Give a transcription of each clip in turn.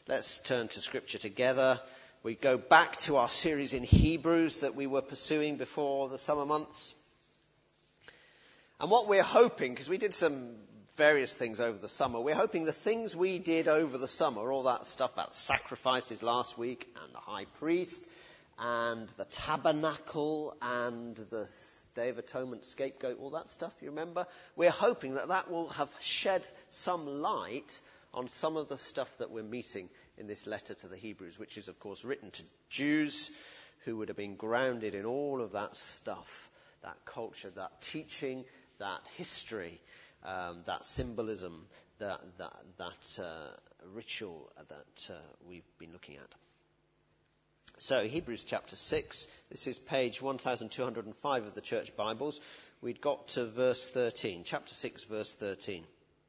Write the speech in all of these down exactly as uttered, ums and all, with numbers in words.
Let's turn to Scripture together. We go back to our series in Hebrews that we were pursuing before the summer months. And what we're hoping, because we did some various things over the summer, we're hoping the things we did over the summer, all that stuff about sacrifices last week and the high priest and the tabernacle and the Day of Atonement scapegoat, all that stuff, you remember? We're hoping that that will have shed some light on some of the stuff that we're meeting in this letter to the Hebrews, which is, of course, written to Jews who would have been grounded in all of that stuff, that culture, that teaching, that history, um, that symbolism, that, that, that uh, ritual that uh, we've been looking at. So, Hebrews chapter six, this is page one thousand two hundred five of the Church Bibles. We'd got to verse thirteen, chapter six, verse thirteen.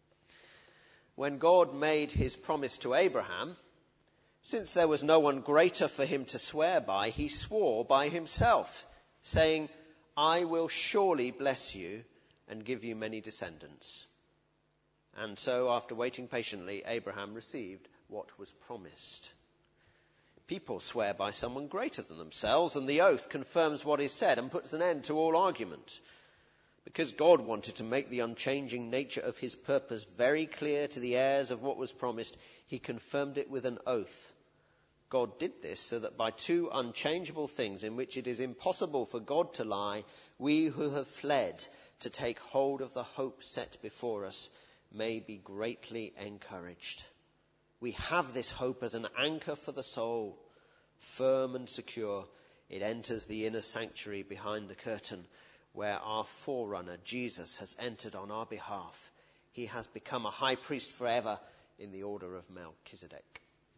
When God made his promise to Abraham, since there was no one greater for him to swear by, he swore by himself, saying, I will surely bless you and give you many descendants. And so, after waiting patiently, Abraham received what was promised. People swear by someone greater than themselves, and the oath confirms what is said and puts an end to all argument. Because God wanted to make the unchanging nature of his purpose very clear to the heirs of what was promised, he confirmed it with an oath. God did this so that by two unchangeable things in which it is impossible for God to lie, we who have fled to take hold of the hope set before us may be greatly encouraged. We have this hope as an anchor for the soul, firm and secure. It enters the inner sanctuary behind the curtain, where our forerunner, Jesus, has entered on our behalf. He has become a high priest forever in the order of Melchizedek.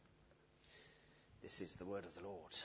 This is the word of the Lord.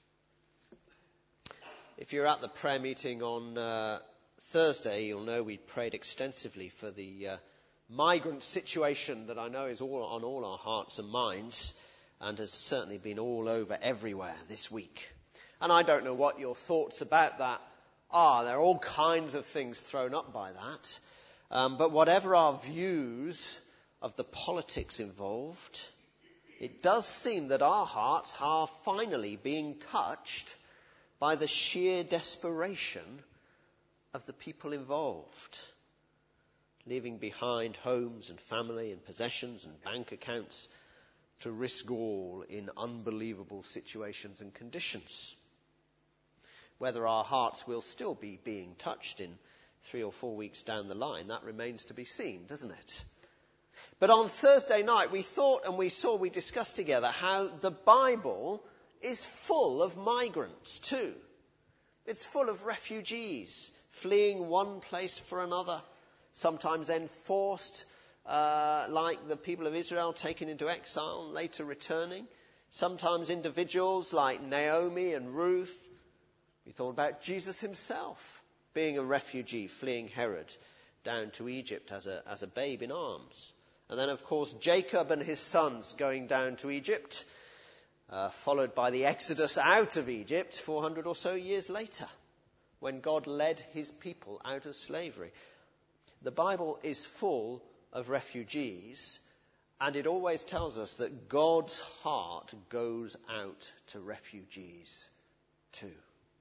If you're at the prayer meeting on uh, Thursday, you'll know we prayed extensively for the uh, migrant situation that I know is all on all our hearts and minds and has certainly been all over everywhere this week. And I don't know what your thoughts about that are. There are all kinds of things thrown up by that. Um, but whatever our views of the politics involved, it does seem that our hearts are finally being touched by the sheer desperation of the people involved, leaving behind homes and family and possessions and bank accounts to risk all in unbelievable situations and conditions. Whether our hearts will still be being touched in three or four weeks down the line, that remains to be seen, doesn't it? But on Thursday night, we thought and we saw, we discussed together how the Bible is full of migrants too. It's full of refugees fleeing one place for another, sometimes enforced, uh, like the people of Israel taken into exile and later returning. Sometimes individuals like Naomi and Ruth. We thought about Jesus himself being a refugee, fleeing Herod down to Egypt as a, as a babe in arms. And then, of course, Jacob and his sons going down to Egypt, uh, followed by the exodus out of Egypt four hundred or so years later, when God led his people out of slavery. The Bible is full of refugees, and it always tells us that God's heart goes out to refugees too.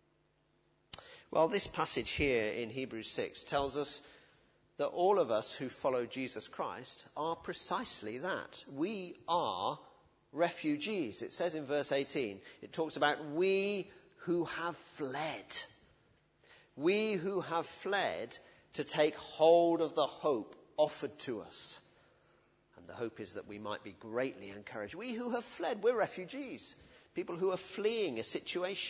Well, this passage here in Hebrews six tells us that all of us who follow Jesus Christ are precisely that. We are refugees. It says in verse eighteen, it talks about we who have fled. We who have fled to take hold of the hope offered to us. And the hope is that we might be greatly encouraged. We who have fled, we're refugees. People who are fleeing a situation.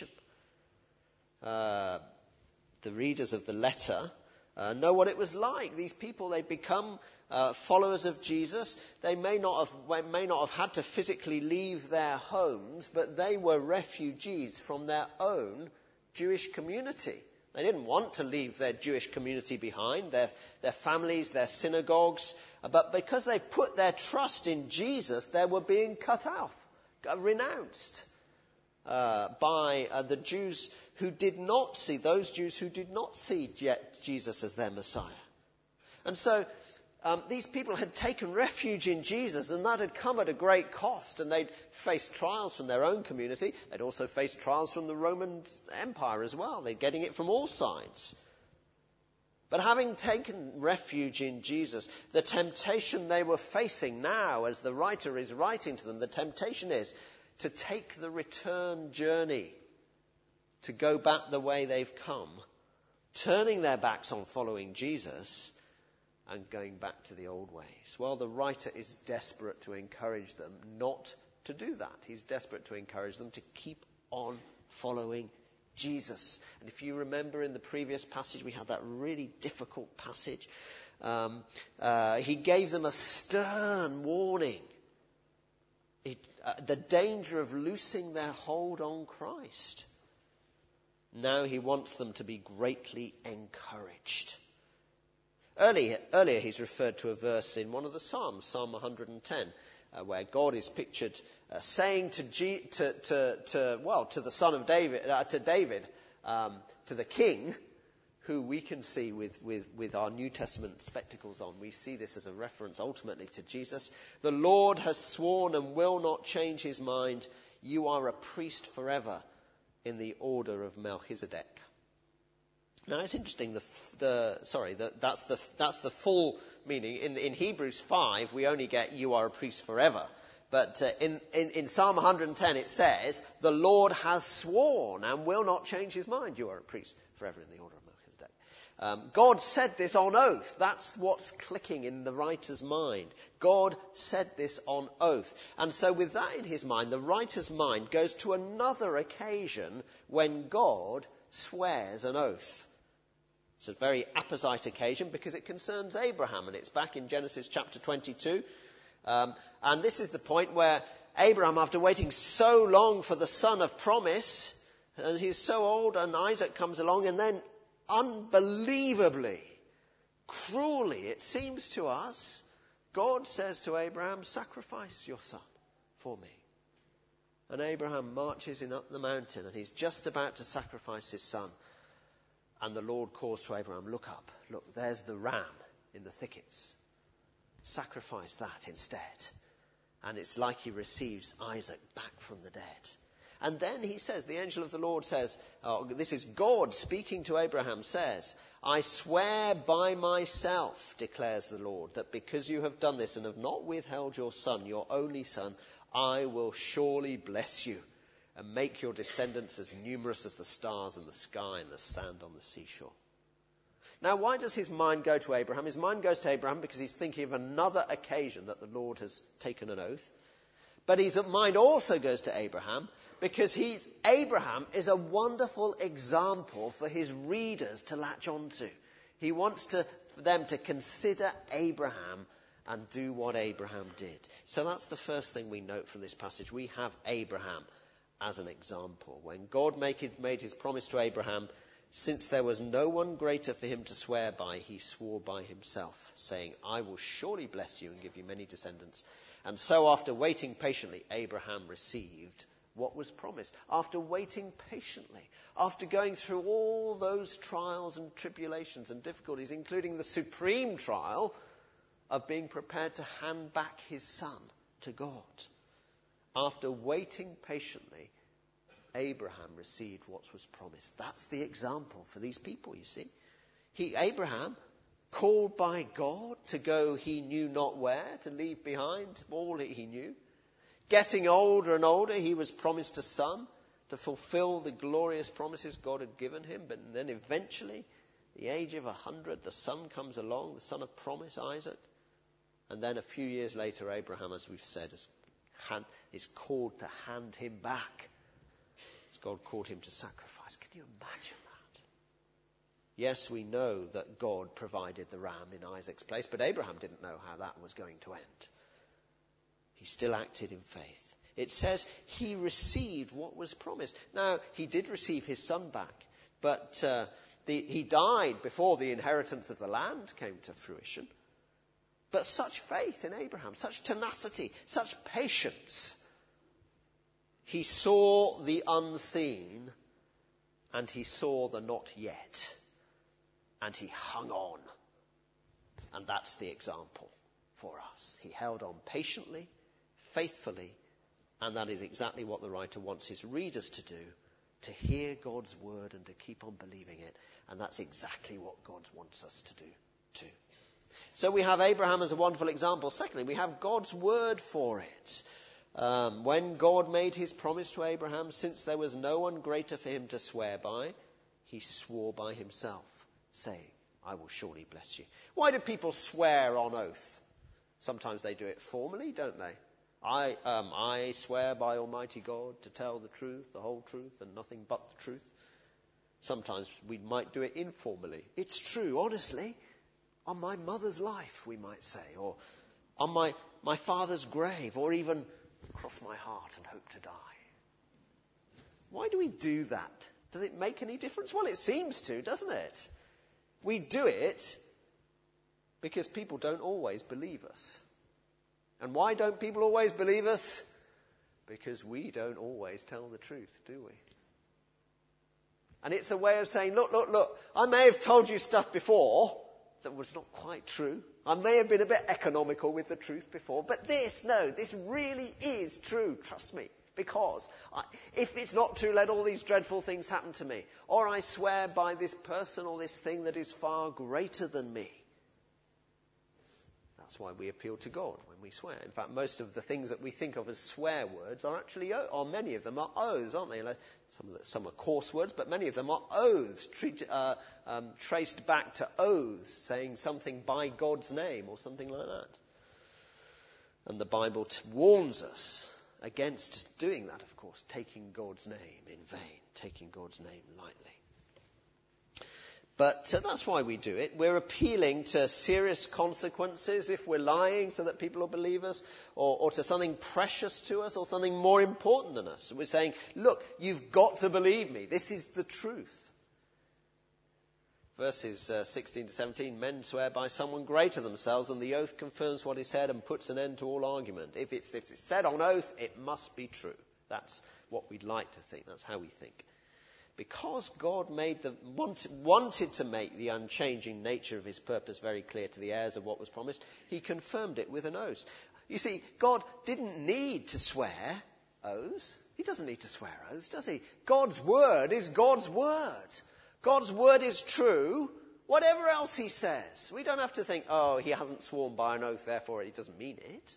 Uh, the readers of the letter uh, know what it was like. These people, they become uh, followers of Jesus. They may not have may not have had to physically leave their homes, but they were refugees from their own Jewish community. They didn't want to leave their Jewish community behind, their, their families, their synagogues. But because they put their trust in Jesus, they were being cut off, renounced uh, by uh, the Jews who did not see, those Jews who did not see Jesus as their Messiah. And so Um, these people had taken refuge in Jesus, and that had come at a great cost, and they'd faced trials from their own community. They'd also faced trials from the Roman Empire as well. They're getting it from all sides. But having taken refuge in Jesus, the temptation they were facing now, as the writer is writing to them, the temptation is to take the return journey, to go back the way they've come, turning their backs on following Jesus and going back to the old ways. Well, the writer is desperate to encourage them not to do that. He's desperate to encourage them to keep on following Jesus. And if you remember in the previous passage, we had that really difficult passage. Um, uh, he gave them a stern warning. It, uh, the danger of loosing their hold on Christ. Now he wants them to be greatly encouraged. Earlier, earlier he's referred to a verse in one of the Psalms, Psalm one hundred ten, uh, where God is pictured uh, saying to, G, to, to, to, well, to the son of David, uh, to David, um, to the king, who we can see with, with, with our New Testament spectacles on. We see this as a reference ultimately to Jesus. The Lord has sworn and will not change his mind. You are a priest forever in the order of Melchizedek. Now it's interesting. The the sorry, the, that's the that's the full meaning. In in Hebrews five, we only get "you are a priest forever," but uh, in, in in Psalm one hundred ten it says, "The Lord has sworn and will not change his mind. You are a priest forever in the order of Melchizedek." Um, God said this on oath. That's what's clicking in the writer's mind. God said this on oath, and so with that in his mind, the writer's mind goes to another occasion when God swears an oath. It's a very apposite occasion because it concerns Abraham, and it's back in Genesis chapter twenty-two. Um, and this is the point where Abraham, after waiting so long for the son of promise, and he's so old, and Isaac comes along, and then unbelievably, cruelly, it seems to us, God says to Abraham, "Sacrifice your son for me." And Abraham marches in up the mountain, and he's just about to sacrifice his son. And the Lord calls to Abraham, "Look up, look, there's the ram in the thickets. Sacrifice that instead." And it's like he receives Isaac back from the dead. And then he says, the angel of the Lord says, oh, this is God speaking to Abraham, says, "I swear by myself, declares the Lord, that because you have done this and have not withheld your son, your only son, I will surely bless you and make your descendants as numerous as the stars in the sky and the sand on the seashore." Now, why does his mind go to Abraham? His mind goes to Abraham because he's thinking of another occasion that the Lord has taken an oath. But his mind also goes to Abraham because he's, Abraham is a wonderful example for his readers to latch onto. He wants to, for them to consider Abraham and do what Abraham did. So that's the first thing we note from this passage. We have Abraham as an example. When God make, made his promise to Abraham, since there was no one greater for him to swear by, he swore by himself, saying, "I will surely bless you and give you many descendants." And so after waiting patiently, Abraham received what was promised. After waiting patiently, after going through all those trials and tribulations and difficulties, including the supreme trial of being prepared to hand back his son to God. After waiting patiently, Abraham received what was promised. That's the example for these people, you see. He, Abraham, called by God to go he knew not where, to leave behind all that he knew. Getting older and older, he was promised a son to fulfill the glorious promises God had given him. But then eventually, the age of a hundred, the son comes along, the son of promise, Isaac. And then a few years later, Abraham, as we've said, is, hand, is called to hand him back. As God called him to sacrifice. Can you imagine that? Yes, we know that God provided the ram in Isaac's place, but Abraham didn't know how that was going to end. He still acted in faith. It says he received what was promised. Now, he did receive his son back, but uh, the, he died before the inheritance of the land came to fruition. But such faith in Abraham, such tenacity, such patience. He saw the unseen and he saw the not yet. And he hung on And that's the example for us. He held on patiently, faithfully, and that is exactly what the writer wants his readers to do, to hear God's word and to keep on believing it. And that's exactly what God wants us to do too. So we have Abraham as a wonderful example. Secondly, we have God's word for it. Um, when God made his promise to Abraham, since there was no one greater for him to swear by, he swore by himself, saying, I will surely bless you. Why do people swear on oath? Sometimes they do it formally, don't they? I, um, I swear by Almighty God to tell the truth, the whole truth, and nothing but the truth. Sometimes we might do it informally. It's true, honestly. On my mother's life, we might say, or on my, my father's grave, or even cross my heart and hope to die. Why do we do that? Does it make any difference? Well, it seems to, doesn't it? We do it because people don't always believe us. And why don't people always believe us? Because we don't always tell the truth, do we? And it's a way of saying, look, look, look, I may have told you stuff before that was not quite true. I may have been a bit economical with the truth before, but this, no, this really is true, trust me. Because I, if it's not true, let all these dreadful things happen to me. Or I swear by this person or this thing that is far greater than me. That's why we appeal to God when we swear. In fact, most of the things that we think of as swear words are actually, or many of them are oaths, aren't they? Some, of the, some are coarse words, but many of them are oaths, treat, uh, um, traced back to oaths, saying something by God's name or something like that. And the Bible t- warns us against doing that, of course, taking God's name in vain, taking God's name lightly. But uh, that's why we do it. We're appealing to serious consequences if we're lying so that people will believe us, or, or to something precious to us, or something more important than us. And we're saying, look, you've got to believe me. This is the truth. Verses uh, sixteen to seventeen, men swear by someone greater themselves, and the oath confirms what is said and puts an end to all argument. If it's, if it's said on oath, it must be true. That's what we'd like to think. That's how we think. Because God made the, want, wanted to make the unchanging nature of his purpose very clear to the heirs of what was promised, he confirmed it with an oath. You see, God didn't need to swear oaths. He doesn't need to swear oaths, does he? God's word is God's word. God's word is true, whatever else he says. We don't have to think, oh, he hasn't sworn by an oath, therefore he doesn't mean it.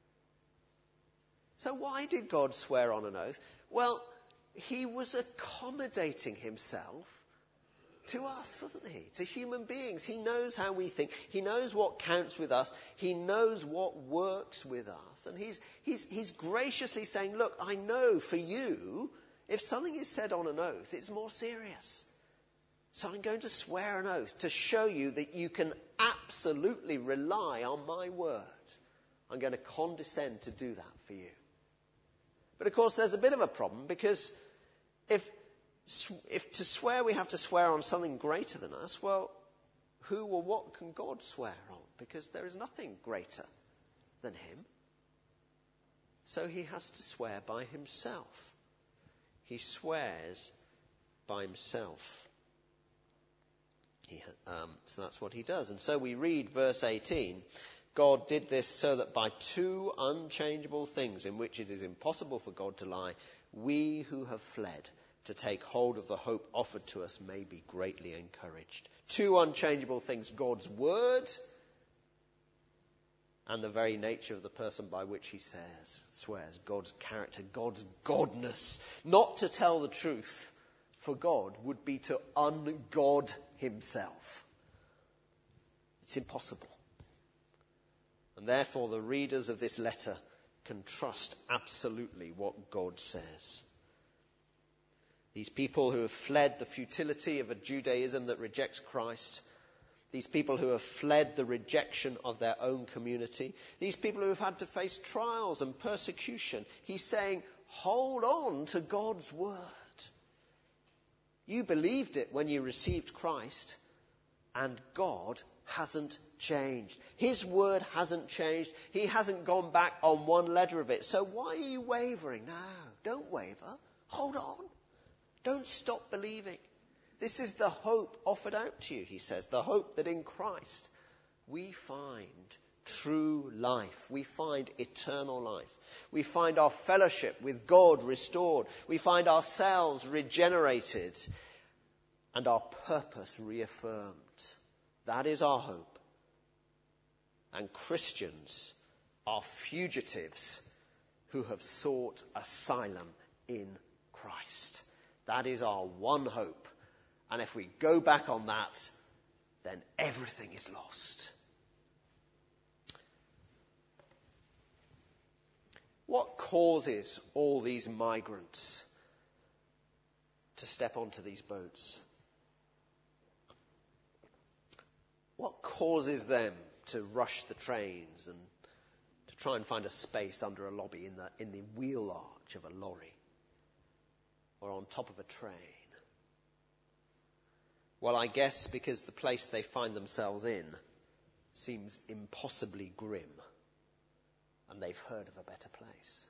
So why did God swear on an oath? Well, he was accommodating himself to us, wasn't he? To human beings. He knows how we think. He knows what counts with us. He knows what works with us. And he's, he's, he's graciously saying, look, I know for you, if something is said on an oath, it's more serious. So I'm going to swear an oath to show you that you can absolutely rely on my word. I'm going to condescend to do that for you. But of course there's a bit of a problem, because if, if to swear we have to swear on something greater than us, well, who or what can God swear on? Because there is nothing greater than him. So he has to swear by himself. He swears by himself. He, um, so that's what he does. And so we read verse eighteen. God did this so that by two unchangeable things in which it is impossible for God to lie, we who have fled to take hold of the hope offered to us may be greatly encouraged. Two unchangeable things: God's word and the very nature of the person by which he says, swears. God's character, God's godness. Not to tell the truth for God would be to ungod himself. It's impossible. And therefore the readers of this letter can trust absolutely what God says. These people who have fled the futility of a Judaism that rejects Christ, these people who have fled the rejection of their own community, these people who have had to face trials and persecution, he's saying, hold on to God's word. You believed it when you received Christ, and God hasn't changed. His word hasn't changed. He hasn't gone back on one letter of it. So why are you wavering? No, don't waver. Hold on. Don't stop believing. This is the hope offered out to you, he says. The hope that in Christ we find true life. We find eternal life. We find our fellowship with God restored. We find ourselves regenerated and our purpose reaffirmed. That is our hope. And Christians are fugitives who have sought asylum in Christ. That is our one hope. And if we go back on that, then everything is lost. What causes all these migrants to step onto these boats? What causes them to rush the trains and to try and find a space under a lobby in the, in the wheel arch of a lorry or on top of a train? Well, I guess because the place they find themselves in seems impossibly grim and they've heard of a better place.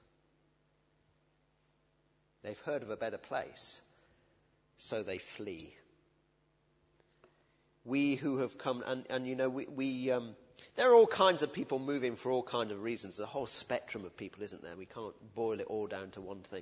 They've heard of a better place, so they flee. We who have come, and, and you know, we, we um, there are all kinds of people moving for all kinds of reasons. There's a whole spectrum of people, isn't there? We can't boil it all down to one thing.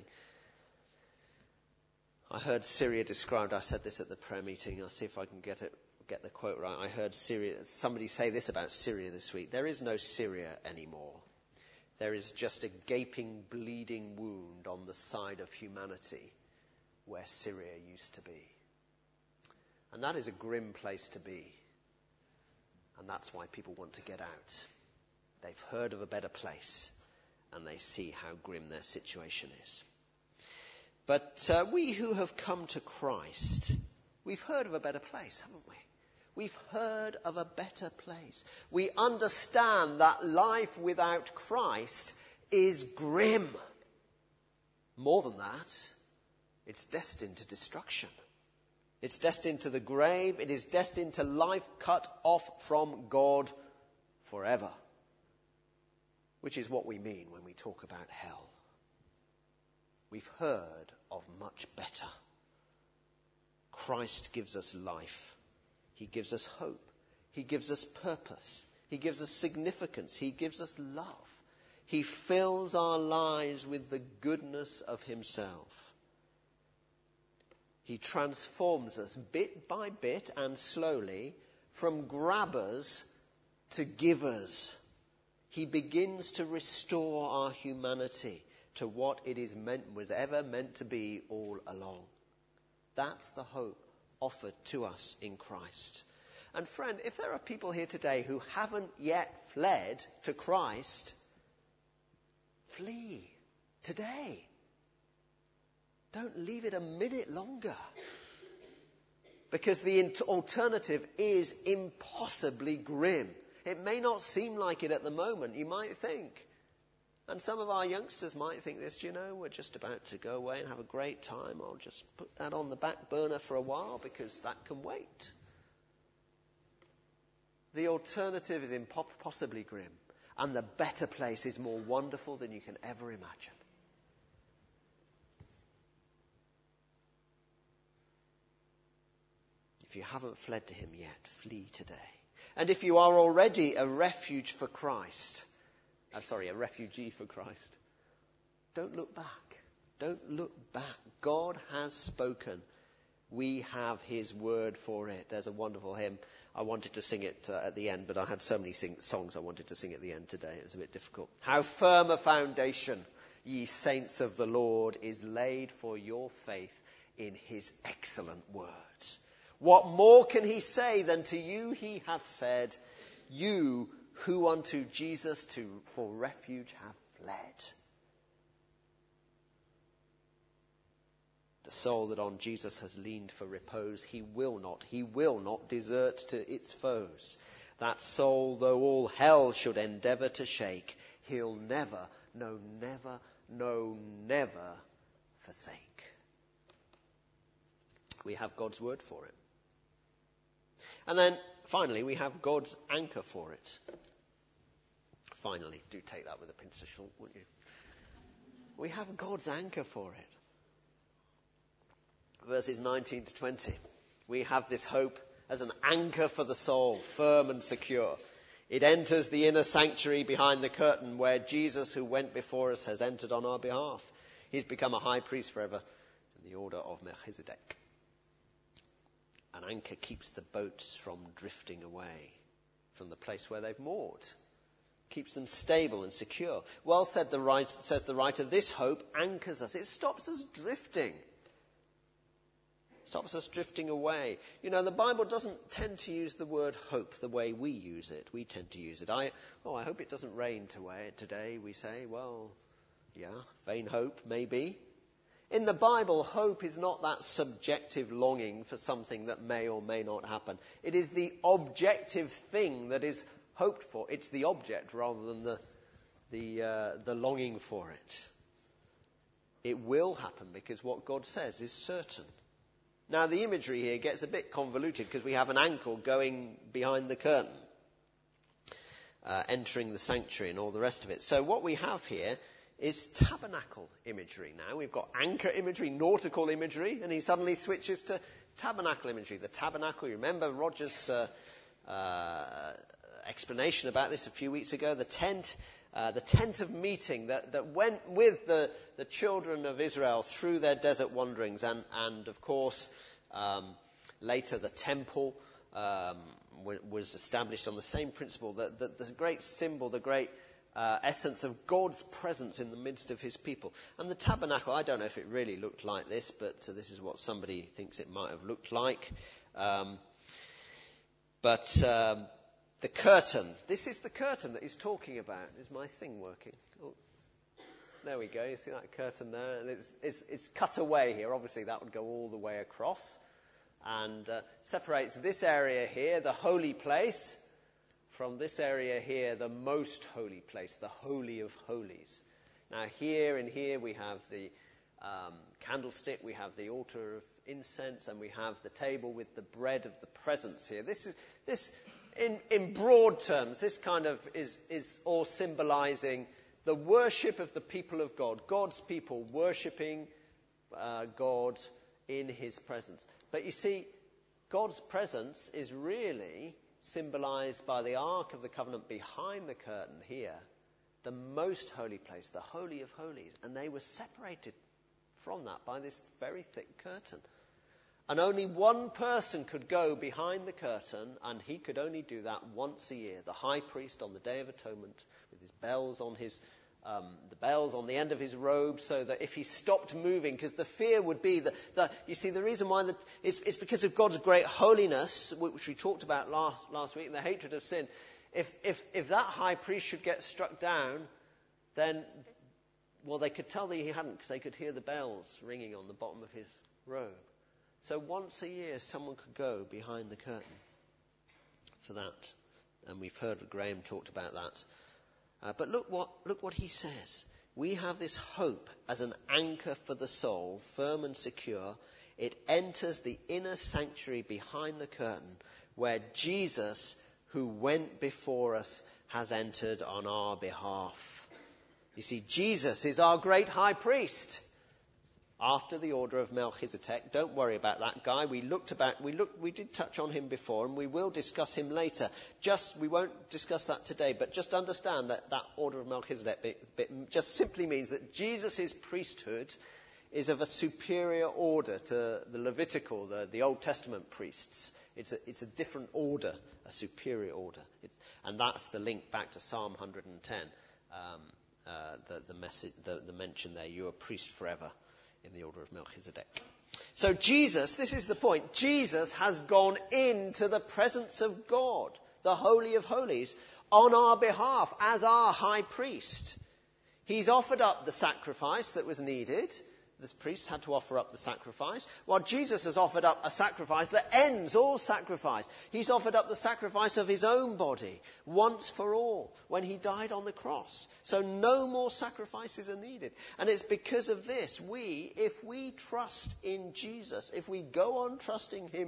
I heard Syria described, I said this at the prayer meeting, I'll see if I can get it, get the quote right. I heard Syria, somebody say this about Syria this week. There is no Syria anymore. There is just a gaping, bleeding wound on the side of humanity where Syria used to be. And that is a grim place to be. And that's why people want to get out. They've heard of a better place and they see how grim their situation is. But uh, we who have come to Christ, we've heard of a better place, haven't we? We've heard of a better place. We understand that life without Christ is grim. More than that, it's destined to destruction. It's destined to the grave. It is destined to life cut off from God forever. Which is what we mean when we talk about hell. We've heard of much better. Christ gives us life. He gives us hope. He gives us purpose. He gives us significance. He gives us love. He fills our lives with the goodness of himself. He transforms us bit by bit and slowly from grabbers to givers. He begins to restore our humanity to what it is meant, was ever meant to be all along. That's the hope offered to us in Christ. And friend, if there are people here today who haven't yet fled to Christ, flee today. Don't leave it a minute longer. Because the alternative is impossibly grim. It may not seem like it at the moment. You might think, and some of our youngsters might think this, you know, we're just about to go away and have a great time. I'll just put that on the back burner for a while because that can wait. The alternative is impossibly grim. And the better place is more wonderful than you can ever imagine. If you haven't fled to him yet, flee today. And if you are already a refuge for Christ, I'm sorry, a refugee for Christ, don't look back. Don't look back. God has spoken. We have his word for it. There's a wonderful hymn. I wanted to sing it uh, at the end, but I had so many sing- songs I wanted to sing at the end today. It was a bit difficult. How firm a foundation, ye saints of the Lord, is laid for your faith in his excellent words. What more can he say than to you he hath said, you who unto Jesus to for refuge have fled? The soul that on Jesus has leaned for repose, he will not, he will not desert to its foes. That soul, though all hell should endeavour to shake, he'll never, no never, no never forsake. We have God's word for it. And then, finally, we have God's anchor for it. Finally, do take that with a pinch of salt, wouldn't you? We have God's anchor for it. Verses nineteen to twenty. We have this hope as an anchor for the soul, firm and secure. It enters the inner sanctuary behind the curtain where Jesus, who went before us, has entered on our behalf. He's become a high priest forever in the order of Melchizedek. An anchor keeps the boats from drifting away from the place where they've moored. Keeps them stable and secure. Well said the writer, says the writer, this hope anchors us. It stops us drifting. Stops us drifting away. You know, the Bible doesn't tend to use the word hope the way we use it. We tend to use it. I, oh, I hope it doesn't rain today, we say. Well, yeah, vain hope, maybe. In the Bible, hope is not that subjective longing for something that may or may not happen. It is the objective thing that is hoped for. It's the object rather than the, the, uh, the longing for it. It will happen because what God says is certain. Now, the imagery here gets a bit convoluted because we have an ankle going behind the curtain, uh, entering the sanctuary and all the rest of it. So what we have here is tabernacle imagery now. We've got anchor imagery, nautical imagery, and he suddenly switches to tabernacle imagery. The tabernacle, you remember Roger's uh, uh, explanation about this a few weeks ago, the tent, uh, the tent of meeting that, that went with the, the children of Israel through their desert wanderings, and, and of course, um, later the temple um, w- was established on the same principle, that, that the great symbol, the great Uh, essence of God's presence in the midst of his people. And the tabernacle, I don't know if it really looked like this, but uh, this is what somebody thinks it might have looked like. Um, but um, the curtain, this is the curtain that he's talking about. Is my thing working? Oh, there we go. You see that curtain there? And it's, it's, it's cut away here. Obviously, that would go all the way across and uh, separates this area here, the holy place, from this area here, the most holy place, the Holy of Holies. Now here and here we have the um, candlestick, we have the altar of incense, and we have the table with the bread of the presence here. This is, this, in, in broad terms, this kind of is, is all symbolizing the worship of the people of God, God's people worshipping uh, God in his presence. But you see, God's presence is really symbolized by the Ark of the Covenant behind the curtain here, the most holy place, the Holy of Holies. And they were separated from that by this very thick curtain. And only one person could go behind the curtain, and he could only do that once a year. The high priest on the Day of Atonement, with his bells on his Um, the bells on the end of his robe, so that if he stopped moving, because the fear would be that, that you see, the reason why that is, is because of God's great holiness, which we talked about last last week, and the hatred of sin. If if if that high priest should get struck down, then well, they could tell that he hadn't, because they could hear the bells ringing on the bottom of his robe. So once a year, someone could go behind the curtain for that, and we've heard Graham talked about that. Uh, but look what look what he says. We have this hope as an anchor for the soul, firm and secure. It enters the inner sanctuary behind the curtain, where Jesus, who went before us, has entered on our behalf. You see, Jesus is our great high priest, after the order of Melchizedek. Don't worry about that guy. We looked about, we looked, we did touch on him before, and we will discuss him later. Just, we won't discuss that today, but just understand that that order of Melchizedek bit, bit just simply means that Jesus' priesthood is of a superior order to the Levitical, the, the Old Testament priests. It's a, it's a different order, a superior order. It's, and that's the link back to Psalm one hundred ten, um, uh, the, the, message, the, the mention there, you are a priest forever, in the order of Melchizedek. So Jesus, this is the point, Jesus has gone into the presence of God, the Holy of Holies, on our behalf as our high priest. He's offered up the sacrifice that was needed. This priest had to offer up the sacrifice, while Jesus has offered up a sacrifice that ends all sacrifice. He's offered up the sacrifice of his own body, once for all, when he died on the cross. So no more sacrifices are needed. And it's because of this, we, if we trust in Jesus, if we go on trusting him,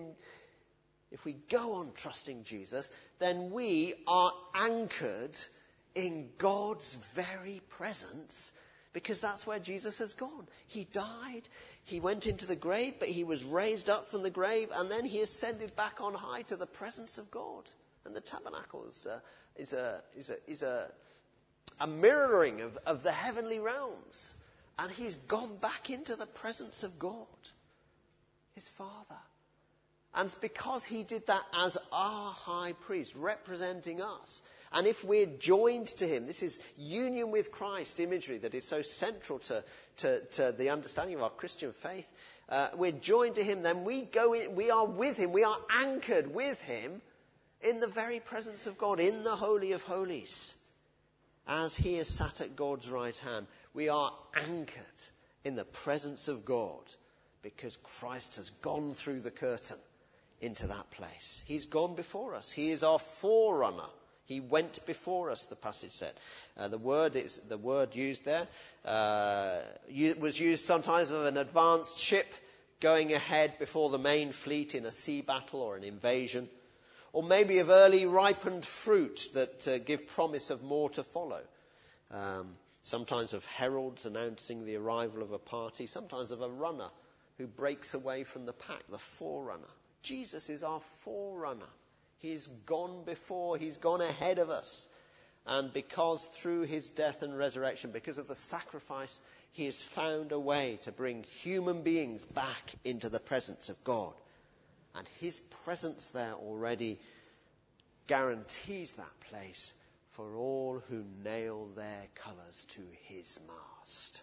if we go on trusting Jesus, then we are anchored in God's very presence, because that's where Jesus has gone. He died, he went into the grave, but he was raised up from the grave, and then he ascended back on high to the presence of God. And the tabernacle is a, is a, is a, is a, a mirroring of, of the heavenly realms. And he's gone back into the presence of God, his Father. And it's because he did that as our high priest, representing us. And if we're joined to him, this is union with Christ imagery that is so central to, to, to the understanding of our Christian faith. Uh, we're joined to him, then we go in, we are with him, we are anchored with him in the very presence of God, in the Holy of Holies. As he is sat at God's right hand, we are anchored in the presence of God because Christ has gone through the curtain into that place. He's gone before us. He is our forerunner. He went before us, the passage said. Uh, the word is the word used there uh, was used sometimes of an advanced ship going ahead before the main fleet in a sea battle or an invasion, or maybe of early ripened fruit that uh, give promise of more to follow. Um, sometimes of heralds announcing the arrival of a party, sometimes of a runner who breaks away from the pack, the forerunner. Jesus is our forerunner. He's gone before, he's gone ahead of us. And because through his death and resurrection, because of the sacrifice, he has found a way to bring human beings back into the presence of God. And his presence there already guarantees that place for all who nail their colours to his mast.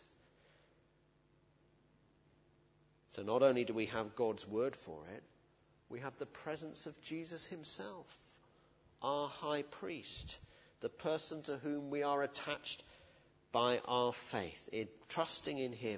So not only do we have God's word for it, we have the presence of Jesus himself, our high priest, the person to whom we are attached by our faith, in trusting in him.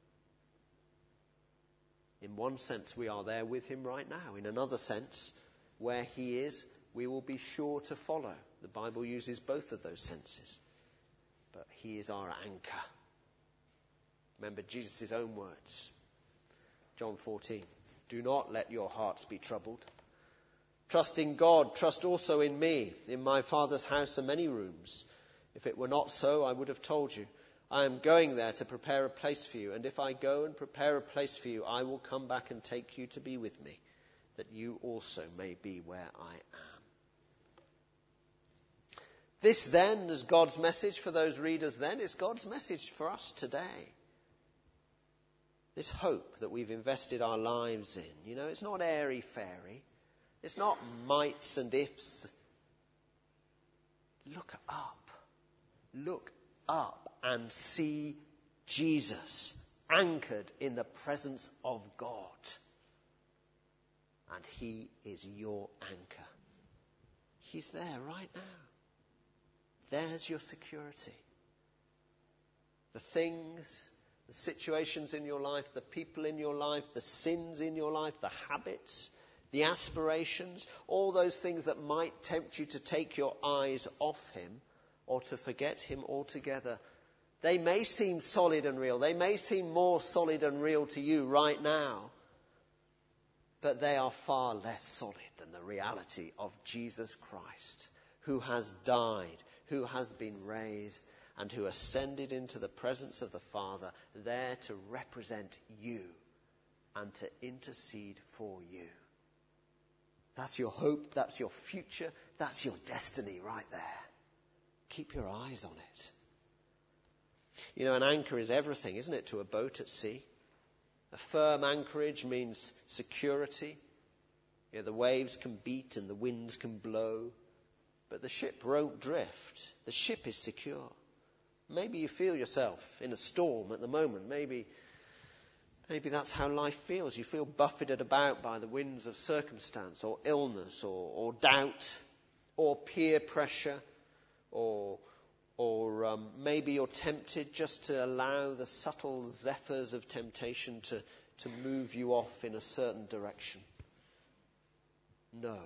In one sense, we are there with him right now. In another sense, where he is, we will be sure to follow. The Bible uses both of those senses. But he is our anchor. Remember Jesus' own words. John fourteen. Do not let your hearts be troubled. Trust in God, trust also in me. In my Father's house are many rooms. If it were not so, I would have told you. I am going there to prepare a place for you. And if I go and prepare a place for you, I will come back and take you to be with me, that you also may be where I am. This then is God's message for those readers then. It's God's message for us today. This hope that we've invested our lives in. You know, it's not airy-fairy. It's not mights and ifs. Look up. Look up and see Jesus anchored in the presence of God. And he is your anchor. He's there right now. There's your security. The things, the situations in your life, the people in your life, the sins in your life, the habits, the aspirations, all those things that might tempt you to take your eyes off him or to forget him altogether. They may seem solid and real. They may seem more solid and real to you right now. But they are far less solid than the reality of Jesus Christ, who has died, who has been raised, and who ascended into the presence of the Father, there to represent you and to intercede for you. That's your hope, that's your future, that's your destiny right there. Keep your eyes on it. You know, an anchor is everything, isn't it, to a boat at sea? A firm anchorage means security. You know, the waves can beat and the winds can blow, but the ship won't drift. The ship is secure. Maybe you feel yourself in a storm at the moment. Maybe, maybe that's how life feels. You feel buffeted about by the winds of circumstance or illness or, or doubt or peer pressure or Or um, maybe you're tempted just to allow the subtle zephyrs of temptation to, to move you off in a certain direction. No.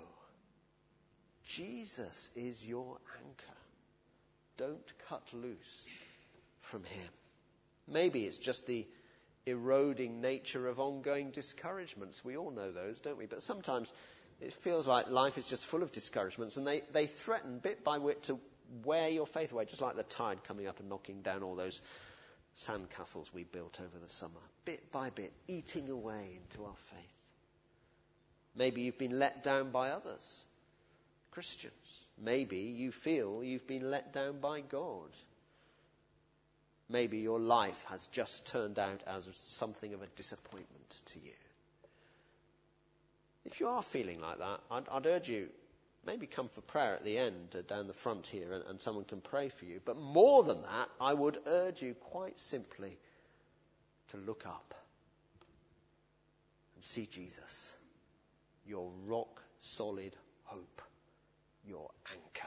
Jesus is your anchor. Don't cut loose from him. Maybe it's just the eroding nature of ongoing discouragements. We all know those, don't we? But sometimes it feels like life is just full of discouragements, and they, they threaten bit by bit to wear your faith away, just like the tide coming up and knocking down all those sandcastles we built over the summer, bit by bit, eating away into our faith. Maybe you've been let down by others, Christians. Maybe you feel you've been let down by God. Maybe your life has just turned out as something of a disappointment to you. If you are feeling like that, I'd, I'd urge you, maybe come for prayer at the end, uh, down the front here, and, and someone can pray for you. But more than that, I would urge you quite simply to look up and see Jesus, your rock-solid hope, your anchor.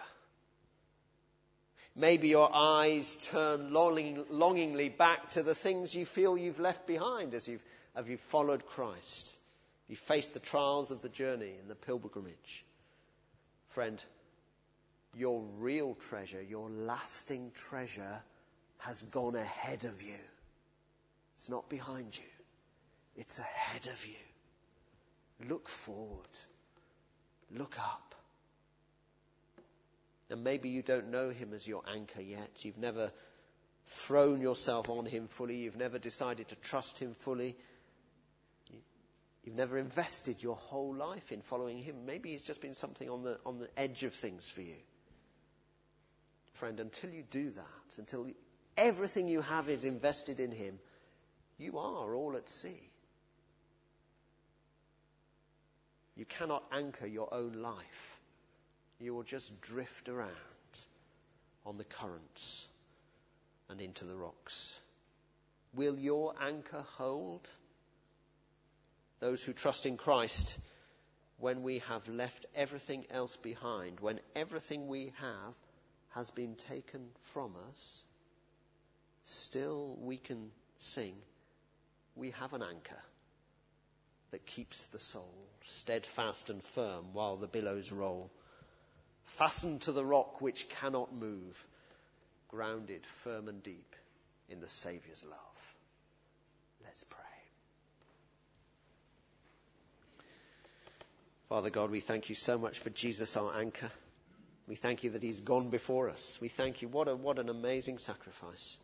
Maybe your eyes turn longing, longingly back to the things you feel you've left behind as you've, as you've followed Christ. You faced the trials of the journey and the pilgrimage. Friend, your real treasure, your lasting treasure has gone ahead of you. It's not behind you. It's ahead of you. Look forward. Look up. And maybe you don't know him as your anchor yet. You've never thrown yourself on him fully. You've never decided to trust him fully. You've never invested your whole life in following him. Maybe he's just been something on the on the edge of things for you. Friend, until you do that, until everything you have is invested in him, you are all at sea. You cannot anchor your own life. You will just drift around on the currents and into the rocks. Will your anchor hold? Those who trust in Christ, when we have left everything else behind, when everything we have has been taken from us, still we can sing, we have an anchor that keeps the soul steadfast and firm while the billows roll. Fastened to the rock which cannot move, grounded firm and deep in the Saviour's love. Let's pray. Father God, we thank you so much for Jesus, our anchor. We thank you that he's gone before us. We thank you. What a, what an amazing sacrifice.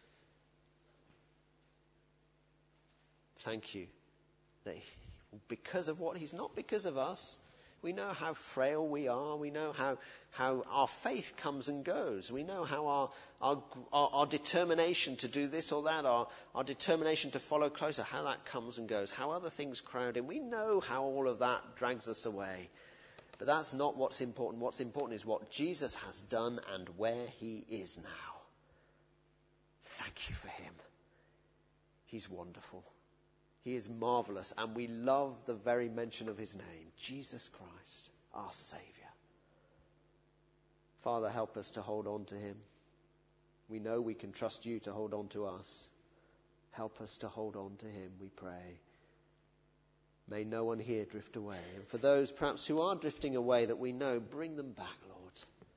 Thank you that he, because of what he's not because of us. We know how frail we are. We know how, how our faith comes and goes. We know how our, our, our, our determination to do this or that, our, our determination to follow closer, how that comes and goes, how other things crowd in. We know how all of that drags us away. But that's not what's important. What's important is what Jesus has done and where he is now. Thank you for him. He's wonderful. He is marvelous, and we love the very mention of his name, Jesus Christ, our Saviour. Father, help us to hold on to him. We know we can trust you to hold on to us. Help us to hold on to him, we pray. May no one here drift away. And for those perhaps who are drifting away that we know, bring them back, Lord.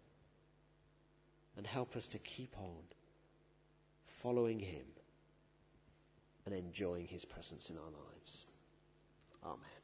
And help us to keep on following him and enjoying his presence in our lives. Amen.